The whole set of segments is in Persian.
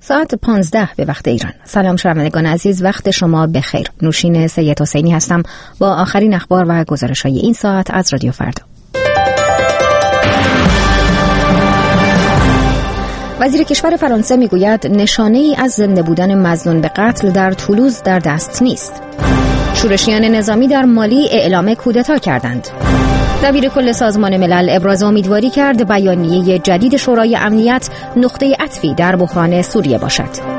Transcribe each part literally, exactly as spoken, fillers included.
ساعت پانزده به وقت ایران. سلام شنوندگان عزیز، وقت شما بخیر. نوشین سید حسینی هستم با آخرین اخبار و گزارش‌های این ساعت از رادیو فردا. وزیر کشور فرانسه میگوید نشانه‌ای از زنده بودن مظنون به قتل در تولوز در دست نیست. شورشیان نظامی در مالی اعلام کودتا کردند. دبیر کل سازمان ملل ابراز امیدواری کرد بیانیه جدید شورای امنیت نقطه عطفی در بحران سوریه باشد.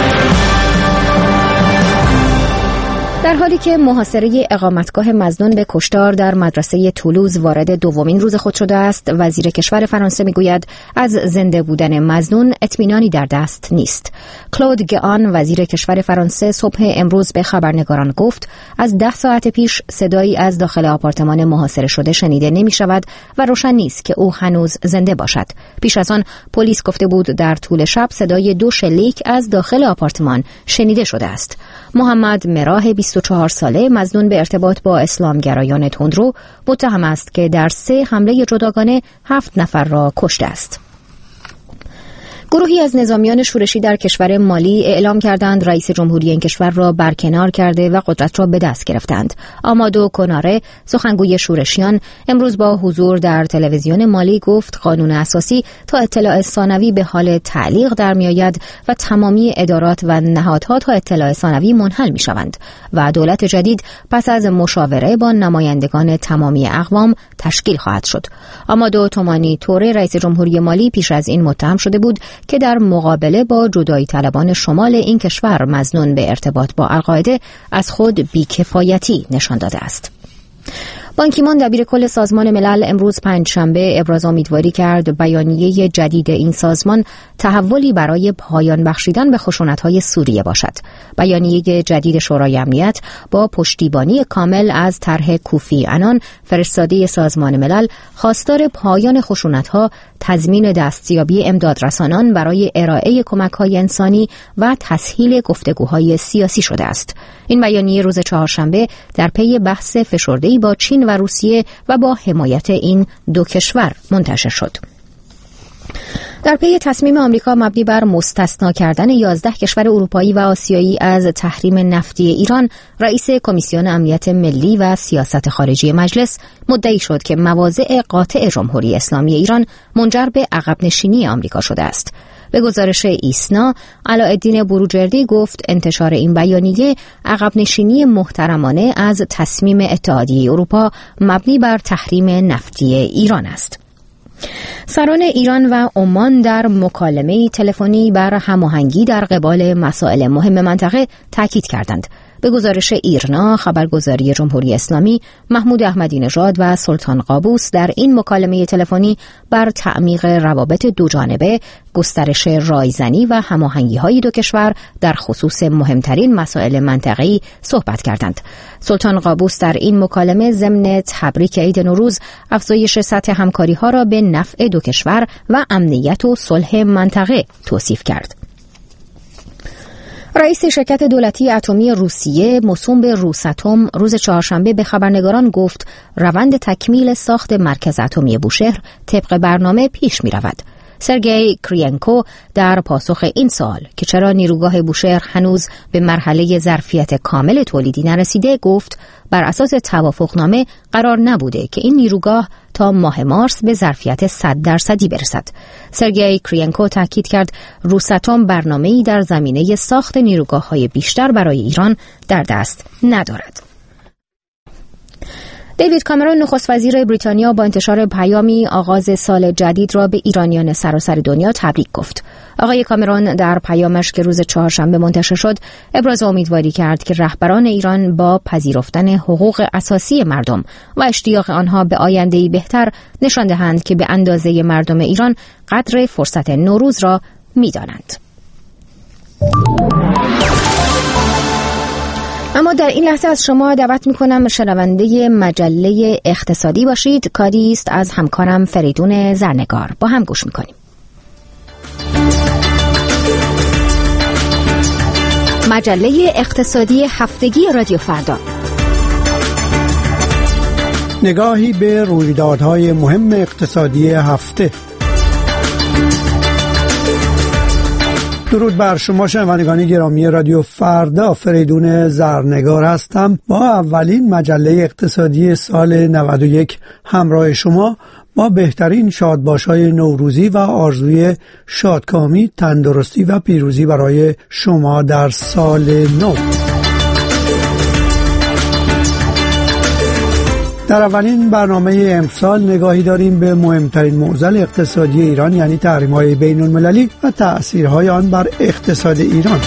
در حالی که محاصره اقامتگاه مظنون به کشتار در مدرسه تولوز وارد دومین روز خود شده است، وزیر کشور فرانسه میگوید از زنده بودن مظنون اطمینانی در دست نیست. کلود گئان وزیر کشور فرانسه صبح امروز به خبرنگاران گفت از ده ساعت پیش صدایی از داخل آپارتمان محاصره شده شنیده نمی شود و روشن نیست که او هنوز زنده باشد. پیش از آن پلیس گفته بود در طول شب صدای دو شلیک از داخل آپارتمان شنیده شده است. محمد مراه بیست و چهار ساله مظنون به ارتباط با اسلامگرایان تندرو متهم است که در سه حمله جداگانه هفت نفر را کشته است. گروهی از نظامیان شورشی در کشور مالی اعلام کردند رئیس جمهوری این کشور را برکنار کرده و قدرت را به دست گرفتند. آمادو کناره سخنگوی شورشیان امروز با حضور در تلویزیون مالی گفت قانون اساسی تا اطلاع ثانوی به حال تعلیق در میآید و تمامی ادارات و نهادها تا اطلاع ثانوی منحل می شوند و دولت جدید پس از مشاوره با نمایندگان تمامی اقوام تشکیل خواهد شد. آمادو تومانی توره رئیس جمهوری مالی پیش از این متهم شده بود که در مقابله با جدایی طلبان شمال این کشور مظنون به ارتباط با القاعده از خود بیکفایتی نشان داده است. بان کی مون دبیر کل سازمان ملل امروز پنجشنبه ابراز امیدواری کرد بیانیه جدید این سازمان تحولی برای پایان بخشیدن به خشونت‌های سوریه باشد. بیانیه جدید شورای امنیت با پشتیبانی کامل از طرح کوفی عنان فرستاده سازمان ملل خواستار پایان خشونت‌ها، تضمین دستیابی امدادرسانان برای ارائه کمک‌های انسانی و تسهیل گفتگوهای سیاسی شده است. این بیانیه روز چهارشنبه در پی بحث فشرده‌ای با چین و روسیه و با حمایت این دو کشور منتشر شد. در پی تصمیم آمریکا مبنی بر مستثنا کردن یازده کشور اروپایی و آسیایی از تحریم نفتی ایران، رئیس کمیسیون امنیت ملی و سیاست خارجی مجلس مدعی شد که مواضع قاطع جمهوری اسلامی ایران منجر به عقب نشینی آمریکا شده است. به گزارش ایسنا، علاءالدین بروجردی گفت انتشار این بیانیه عقب نشینی محترمانه از تصمیم اتحادیه اروپا مبنی بر تحریم نفتی ایران است. سران ایران و عمان در مکالمه تلفنی بر هماهنگی در قبال مسائل مهم منطقه تاکید کردند. به گزارش ایرنا، خبرگزاری جمهوری اسلامی، محمود احمدی نژاد و سلطان قابوس در این مکالمه تلفنی بر تعمیق روابط دو جانبه، گسترش رایزنی و هماهنگی‌های دو کشور در خصوص مهمترین مسائل منطقه‌ای صحبت کردند. سلطان قابوس در این مکالمه ضمن تبریک عید نوروز افزایش سطح همکاری‌ها را به نفع دو کشور و امنیت و صلح منطقه توصیف کرد. رئیس شرکت دولتی اتمی روسیه موسوم به روساتوم روز چهارشنبه به خبرنگاران گفت روند تکمیل ساخت مرکز اتمی بوشهر طبق برنامه پیش می رود. سرگئی کرینکو در پاسخ این سوال که چرا نیروگاه بوشهر هنوز به مرحله ظرفیت کامل تولیدی نرسیده گفت بر اساس توافقنامه قرار نبوده که این نیروگاه تا ماه مارس به ظرفیت صد درصدی برسد. سرگئی کرینکو تاکید کرد روساتوم برنامه‌ای در زمینه ساخت نیروگاه‌های بیشتر برای ایران در دست ندارد. دیوید کامرون نخست وزیر بریتانیا با انتشار پیامی آغاز سال جدید را به ایرانیان سراسر دنیا تبریک گفت. آقای کامرون در پیامش که روز چهارشنبه منتشر شد ابراز امیدواری کرد که رهبران ایران با پذیرفتن حقوق اساسی مردم و اشتیاق آنها به آینده‌ای بهتر نشان دهند که به اندازه مردم ایران قدر فرصت نوروز را می‌دانند. اما در این لحظه از شما دعوت می‌کنم شنونده مجله اقتصادی باشید. کاری است از همکارم فریدون زرنگار. با هم گوش می‌کنیم. مجله اقتصادی هفتگی رادیو فردا. نگاهی به رویدادهای مهم اقتصادی هفته. درود بر شما شنوندگان گرامی رادیو فردا. فریدون زرنگار هستم با اولین مجله اقتصادی سال نود و یک همراه شما با بهترین شادباش‌های نوروزی و آرزوی شادکامی، تندرستی و پیروزی برای شما در سال نو. در اولین برنامه امسال نگاهی داریم به مهمترین معضل اقتصادی ایران، یعنی تحریم‌های بین‌المللی و تأثیرهای آن بر اقتصاد ایران.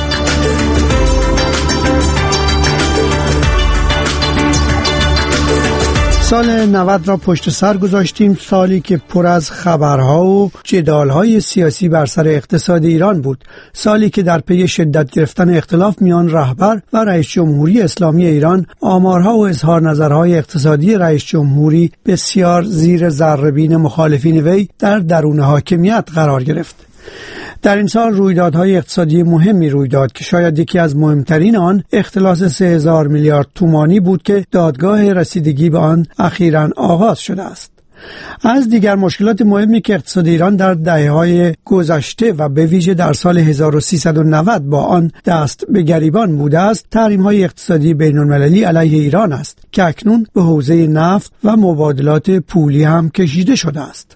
سال نود را پشت سر گذاشتیم، سالی که پر از خبرها و جدالهای سیاسی بر سر اقتصاد ایران بود، سالی که در پی شدت گرفتن اختلاف میان رهبر و رئیس جمهوری اسلامی ایران، آمارها و اظهار نظرهای اقتصادی رئیس جمهوری بسیار زیر ذره‌بین مخالفین وی در درون حاکمیت قرار گرفت. در این سال رویدادهای اقتصادی مهمی روی داد که شاید یکی از مهمترین آن اختلاس سه هزار میلیارد تومانی بود که دادگاه رسیدگی به آن اخیراً آغاز شده است. از دیگر مشکلات مهمی که اقتصاد ایران در دهه‌های گذشته و به ویژه در سال هزار و سیصد و نود با آن دست به گریبان بوده است، تحریم‌های اقتصادی بین‌المللی علیه ایران است که اکنون به حوزه نفت و مبادلات پولی هم کشیده شده است.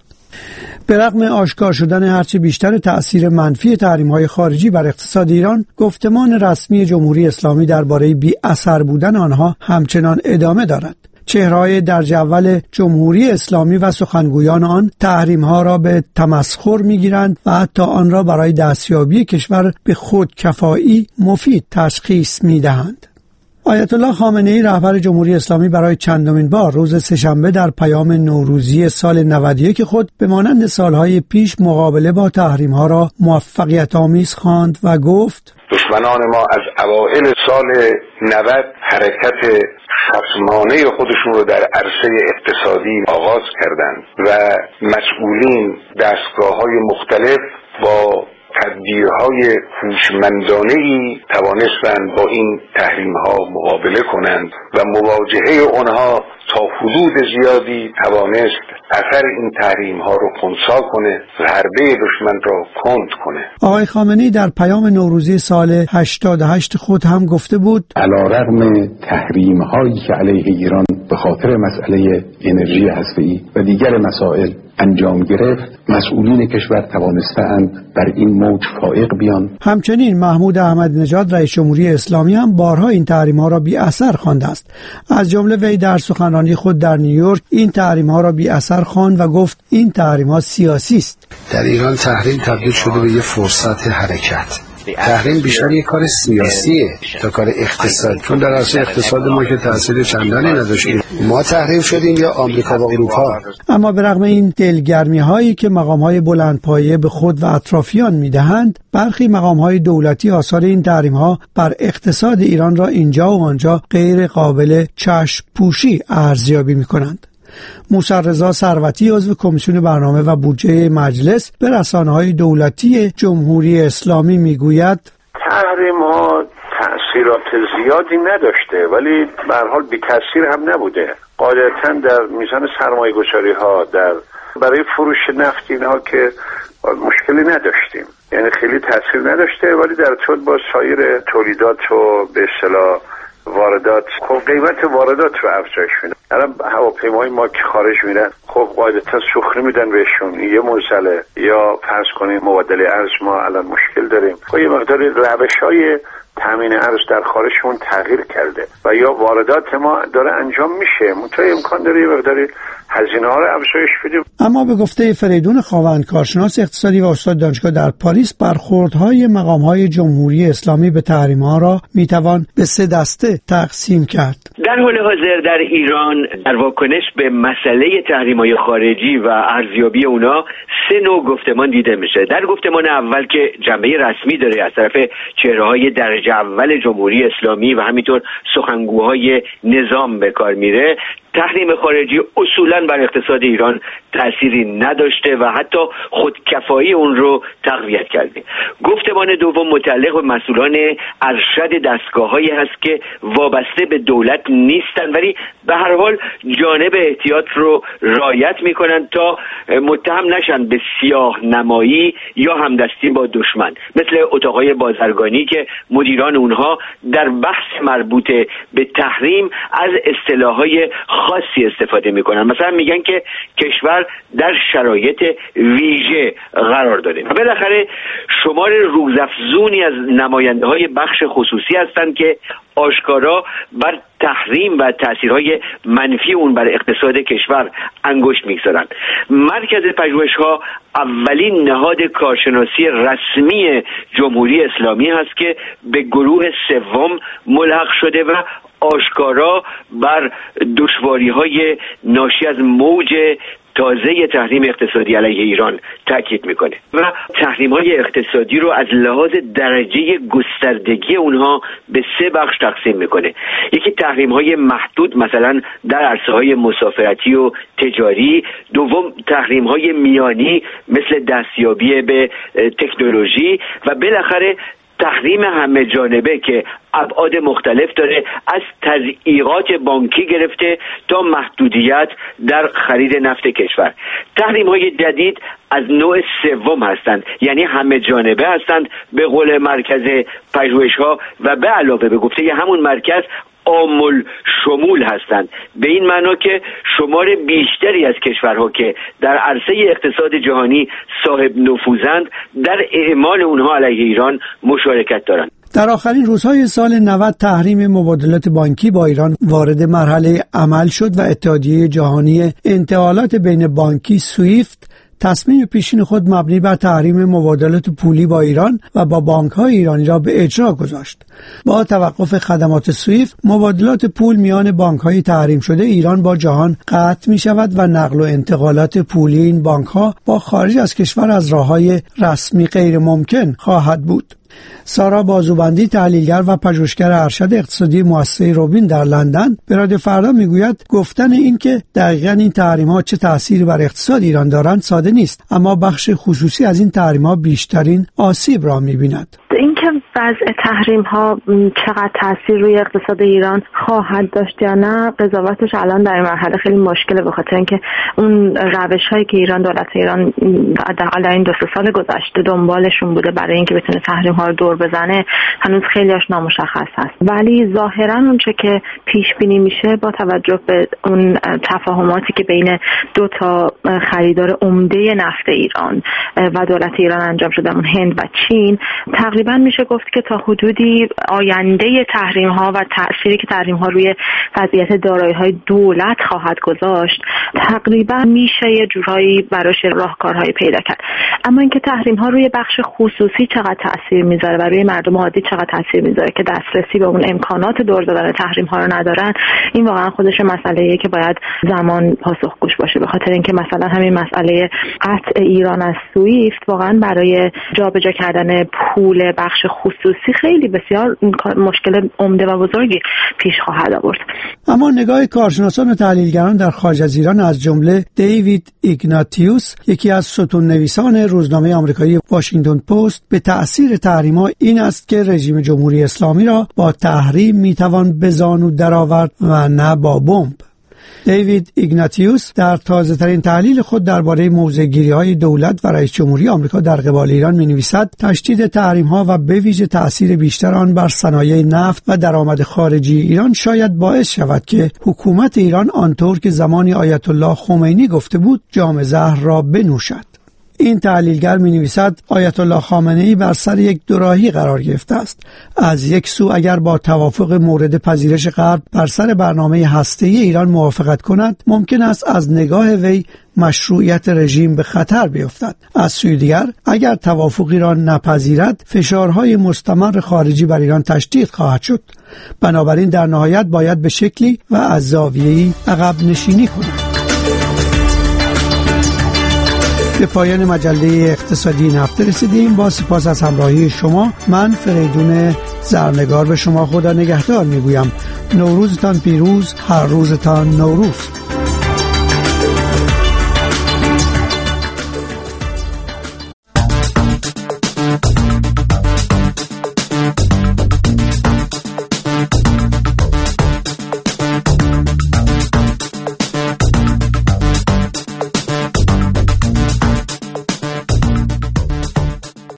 به رغم آشکار شدن هرچه بیشتر تأثیر منفی تحریم‌های خارجی بر اقتصاد ایران، گفتمان رسمی جمهوری اسلامی درباره بی اثر بودن آنها همچنان ادامه دارد. چهره‌های درج اول جمهوری اسلامی و سخنگویان آن تحریم‌ها را به تمسخر می‌گیرند و حتی آن را برای دستیابی کشور به خودکفایی مفید تشخیص می‌دهند. آیت الله خامنه‌ای رهبر جمهوری اسلامی برای چندمین بار روز سه‌شنبه در پیام نوروزی سال نود و یک خود به مانند سالهای پیش مقابله با تحریم‌ها را موفقیت‌آمیز خواند و گفت: دشمنان ما از اوایل سال نود حرکت خصمانه خودشون رو در عرصه اقتصادی آغاز کردند و مسئولین دستگاه‌های مختلف با تدبیرهای هوشمندانه‌ای توانستند با این تحریم‌ها مقابله کنند و مواجهه آنها تا حدود زیادی توانست اثر این تحریم‌ها رو خنثی کنه و حربه دشمن را کند کنه. آقای خامنه‌ای در پیام نوروزی سال هشتاد و هشت خود هم گفته بود: علیرغم تحریم‌هایی که علیه ایران به خاطر مسئله انرژی هسته‌ای و دیگر مسائل انجام گرفت، مسئولین کشور توانستند بر این موج فائق بیان. همچنین محمود احمدی نژاد رئیس جمهوری اسلامی هم بارها این تحریم‌ها را بی اثر خوانده است. از جمله وی در سخنرانی خود در نیویورک این تحریم‌ها را بی اثر خواند و گفت این تحریم‌ها سیاسی است. در ایران تحریم تبدیل شده به یه فرصت حرکت. تحریم بیشتر یک کار سیاسیه تا کار اقتصاد، چون در اصل اقتصاد ما که تأثیر چندانی نداشتیم. ما تحریم شدیم یا آمریکا و اروپا. اما به رغم این دلگرمی هایی که مقام های بلندپایه به خود و اطرافیان میدهند، برخی مقام های دولتی آثار این تحریم ها بر اقتصاد ایران را اینجا و آنجا غیر قابل چشم پوشی ارزیابی میکنند. موسی رضا ثروتی عضو کمیسیون برنامه و بودجه مجلس به رسانه‌های دولتی جمهوری اسلامی میگوید: تحریم‌ها تأثیرات زیادی نداشته، ولی به هر حال بی تأثیر هم نبوده. قاعدتاً در میزان سرمایه‌گذاری‌ها در برای فروش نفت اینها که مشکلی نداشتیم، یعنی خیلی تأثیر نداشته، ولی در طول با سایر تولیدات و به اصطلاح واردات، خب قیمت واردات رو افزایش میدن. الان هواپیمای ما که خارج میرن، خب قاعدتا سوختی میدن بهشون، یه موزله یا فرض کنیم مبادله ارز ما الان مشکل داریم. خب یه مقداری روش‌های تامین ارز در خارجمون تغییر کرده و یا واردات ما داره انجام میشه، منتها امکان داره یه مقداری هزینه ها رو افزایش بدیم. اما به گفته فریدون خاوند، کارشناس اقتصادی و استاد دانشگاه در پاریس، برخوردهای مقام‌های جمهوری اسلامی به تحریم‌ها را میتوان به سه دسته تقسیم کرد. در حال حاضر در ایران در واکنش به مسئله تحریم‌های خارجی و ارزیابی اونا سه نوع گفتمان دیده میشه. در گفتمان اول که جنبه رسمی داره از طرف چهره‌های درجه اول جمهوری اسلامی و همینطور سخنگوهای نظام به کار میره، تحریم خارجی اصولا اصولا بر اقتصاد ایران تأثیری نداشته و حتی خودکفایی اون رو تقویت کرده. گفتمان دوم متعلق به مسئولان ارشد دستگاه‌هایی هست که وابسته به دولت نیستن ولی به هر حال جانب احتیاط رو رعایت میکنن تا متهم نشن به سیاه نمایی یا همدستی با دشمن، مثل اتاقای بازرگانی که مدیران اونها در بحث مربوط به تحریم از اصطلاحهای خاصی استفاده میکنن. مثلا میگن که کشور در شرایط ویژه قرار داره و بالاخره شمار روزافزونی از نماینده های بخش خصوصی هستند که آشکارا بر تحریم و تأثیرهای منفی اون بر اقتصاد کشور انگشت میگذارن. مرکز پژوهش‌ها اولین نهاد کارشناسی رسمی جمهوری اسلامی هست که به گروه سوم ملحق شده و آشکارا بر دشواری‌های ناشی از موج تازه تحریم اقتصادی علیه ایران تاکید میکنه و تحریم‌های اقتصادی رو از لحاظ درجه گستردگی اونها به سه بخش تقسیم میکنه. یکی تحریم‌های محدود مثلا در عرصه‌های مسافرتی و تجاری، دوم تحریم‌های میانی مثل دستیابی به تکنولوژی و بالاخره تحریم همه جانبه که ابعاد مختلف داره، از تضییقات بانکی گرفته تا محدودیت در خرید نفت کشور. تحریم های جدید از نوع سوم هستند، یعنی همه جانبه هستند به قول مرکز پژوهش‌ها و به علاوه به گفته همون مرکز عامل شمول هستند، به این معنا که شمار بیشتری از کشورها که در عرصه اقتصاد جهانی صاحب نفوذند در اعمال اونها علیه ایران مشارکت دارند. در آخرین روزهای سال نود تحریم مبادلات بانکی با ایران وارد مرحله عمل شد و اتحادیه جهانی انتقالات بین بانکی سویفت تصمیم پیشین خود مبنی بر تحریم مبادلات پولی با ایران و با بانک‌های ایرانی را به اجرا گذاشت. با توقف خدمات سویفت، مبادلات پول میان بانک‌های تحریم شده ایران با جهان قطع می‌شود و نقل و انتقالات پولی این بانک‌ها با خارج از کشور از راه‌های رسمی غیر ممکن خواهد بود. سارا بازوبندی، تحلیلگر و پژوهشگر ارشد اقتصادی مؤسسه روبین در لندن، به رادیو فردا میگوید گفتن این که دقیقاً این تحریم‌ها چه تأثیری بر اقتصاد ایران دارند ساده نیست، اما بخش خصوصی از این تحریم‌ها بیشترین آسیب را می‌بیند. اینکه وضع تحریم‌ها چقدر تأثیر روی اقتصاد ایران خواهد داشت یا نه، قضاوتش الان در این مرحله خیلی مشکله، به خاطر اینکه اون روش‌هایی که ایران دولت ایران حداقل در این دو سه سال گذشته دنبالشون بوده برای اینکه بتونه تحریم‌ها رو دور بزنه هنوز خیلی‌اش نامشخص هست. ولی ظاهراً اونچه که پیش بینی میشه با توجه به اون تفاهماتی که بین دو تا خریدار عمده نفت ایران و دولت ایران انجام شده، اون هند و چین، تقریبا میشه گفت که تا حدودی آینده تحریم ها و تأثیری که تحریم ها روی وضعیت دارایی های دولت خواهد گذاشت تقریبا میشه یه جورایی براش راهکارهای پیدا کرد. اما اینکه تحریم ها روی بخش خصوصی چقدر تأثیر میذاره و روی مردم عادی چقدر تأثیر میذاره که دسترسی به اون امکانات دور زدن تحریم ها رو ندارن، این واقعا خودش مسئله‌ایه که باید زمان پاسخگوش باشه. به خاطر اینکه مثلا همین مسئله قطع ایران از سویفت واقعا برای جابجا کردن پول بخش خصوصی خیلی بسیار مشکل عمده و بزرگی پیش خواهد آورد. اما نگاه کارشناسان و تحلیلگران در خارج از ایران از جمله دیوید ایگناتیوس، یکی از ستون‌نویسان روزنامه آمریکایی واشنگتن پست، به تأثیر تحریم‌ها این است که رژیم جمهوری اسلامی را با تحریم میتوان به زانو درآورد و نه با بمب. دیوید ایگناتیوس در تازه‌ترین تحلیل خود درباره موضع‌گیری‌های دولت و رئیس جمهوری آمریکا در قبال ایران می‌نویسد تشدید تحریم‌ها و به ویژه تأثیر بیشتر آن بر صنایع نفت و درآمد خارجی ایران شاید باعث شود که حکومت ایران آنطور که زمانی آیت الله خمینی گفته بود جام زهر را بنوشد. این تحلیلگر می نویسد آیت الله خامنه‌ای بر سر یک دوراهی قرار گرفته است. از یک سو اگر با توافق مورد پذیرش غرب بر سر برنامه هسته‌ای ایران موافقت کند، ممکن است از نگاه وی مشروعیت رژیم به خطر بیفتد. از سوی دیگر اگر توافقی را نپذیرد، فشارهای مستمر خارجی بر ایران تشدید خواهد شد. بنابراین در نهایت باید به شکلی و از زاویه‌ای عقب نشینی کند. به پایان مجله اقتصادی این هفته رسیدیم. با سپاس از همراهی شما، من فریدون زرنگار به شما خدا نگهدار میگویم. نوروزتان پیروز، هر روزتان نوروز.